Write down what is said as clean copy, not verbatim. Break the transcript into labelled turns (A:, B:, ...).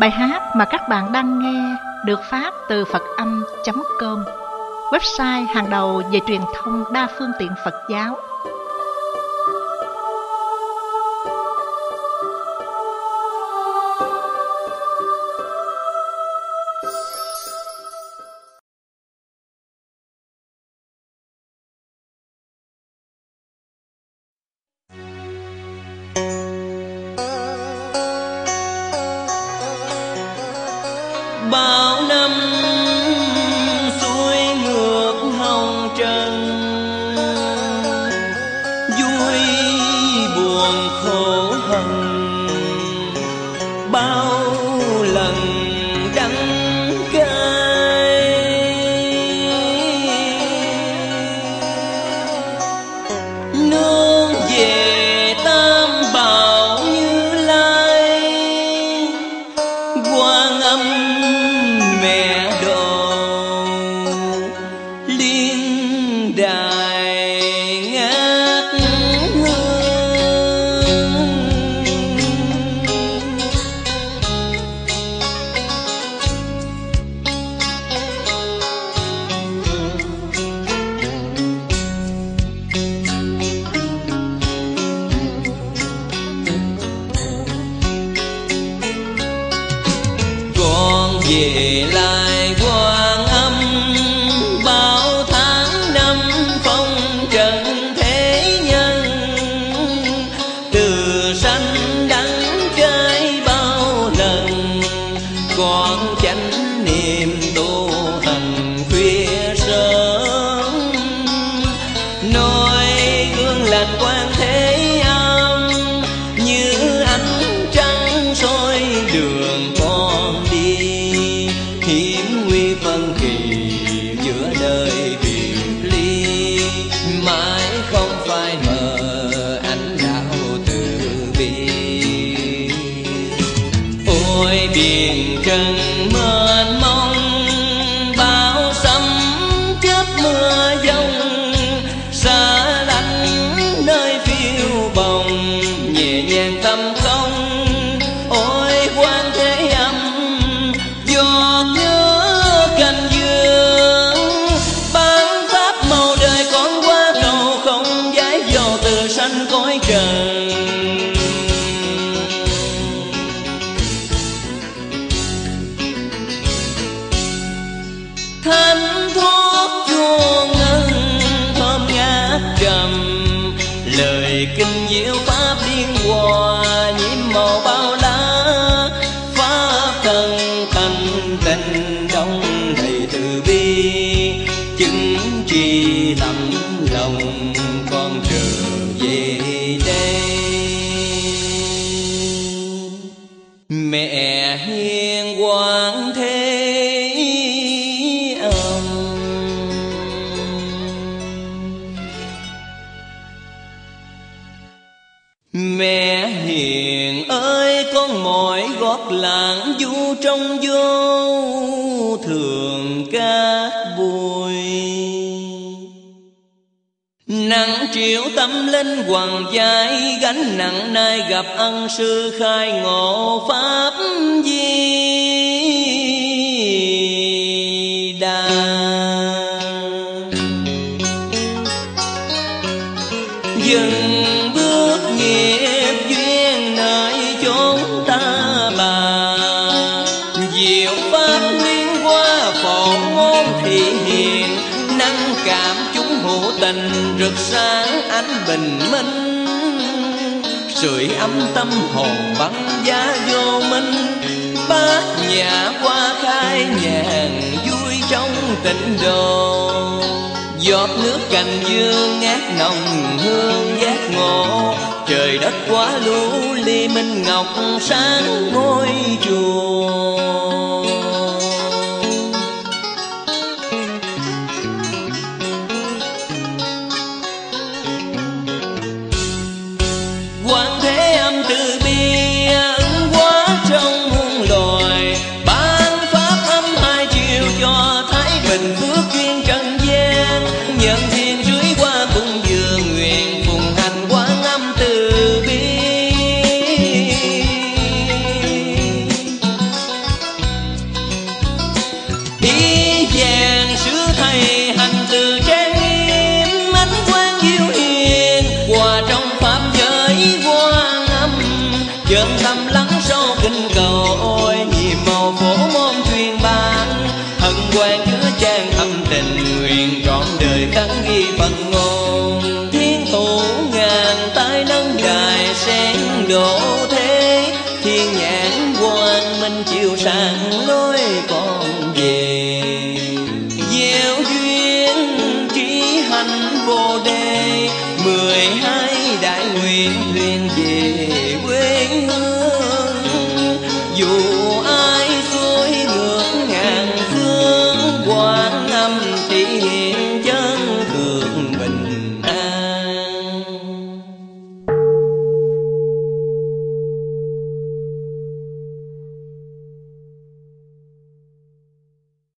A: Bài hát mà các bạn đang nghe được phát từ Phật-âm.com, website hàng đầu về truyền thông đa phương tiện Phật giáo.
B: Bao năm xuôi ngược hồng trần, vui buồn khổ hận, bao lần đắng cay. Nương về Tam Bảo Như Lai, Quan Âm mẹ độ liên đài ngát hương. Con về lại Quan Âm, bao tháng năm phong trần thế nhân. Từ sanh đắng cay bao lần, con chánh niệm tu hành khuya sớm. Nói gương lành Quan Thế Âm, như ánh trăng soi đường con đi. Hiểm nguy phân kỳ giữa đời biệt ly, mãi không phai mờ ánh đạo từ bi. Ôi biển trần mênh mông, bão sấm chớp mưa giông, xa lánh nơi phiêu bồng nhẹ nhàng tâm không. Ôi Quan Thế Âm, giọt nhớ cành dương, ban pháp màu đời con qua cầu không giái dò từ sanh cõi trần. Thanh thoát chua ngân thơm ngát trầm, lời kinh diệu pháp liên hòa nhiễm màu bao lá. Pháp thân thanh tịnh đông đầy từ bi, chứng tri lắm lòng con trở về đây. Mẹ hiền Quan Thế Âm, mẹ hiền ơi, con mỏi gót lạng du trong vô thường cát bụi. Nắng chiều tâm linh hoàng giai, gánh nặng nay gặp ân sư khai ngộ pháp Di Đà. Dừng bước nghiệp duyên nơi chốn ta bà, diệu pháp liên hoa phổ ngôn thị hiện. Năng cảm chúng hữu tình, rực sáng ánh bình minh. Sưởi ấm tâm hồn băng giá vô minh, bát nhã hoa khai nhàn vui trong tịnh độ. Giọt nước cành dương ngát nồng hương giác ngộ, trời đất quá lũ ly minh ngọc sáng ngôi chùa. Quan Thế Âm từ bi ứng hóa trong muôn loài, ban pháp âm hai chiều cho thái bình phước duyên trần gian. Nhân thiên dưới qua cung dường nguyện phùng hành Quan Âm từ bi. sen độ thế, thiên nhãn quang minh chiều sáng lối con về. Gieo duyên trí hành vô đề, 12 đại nguyện thuyền về quê hương.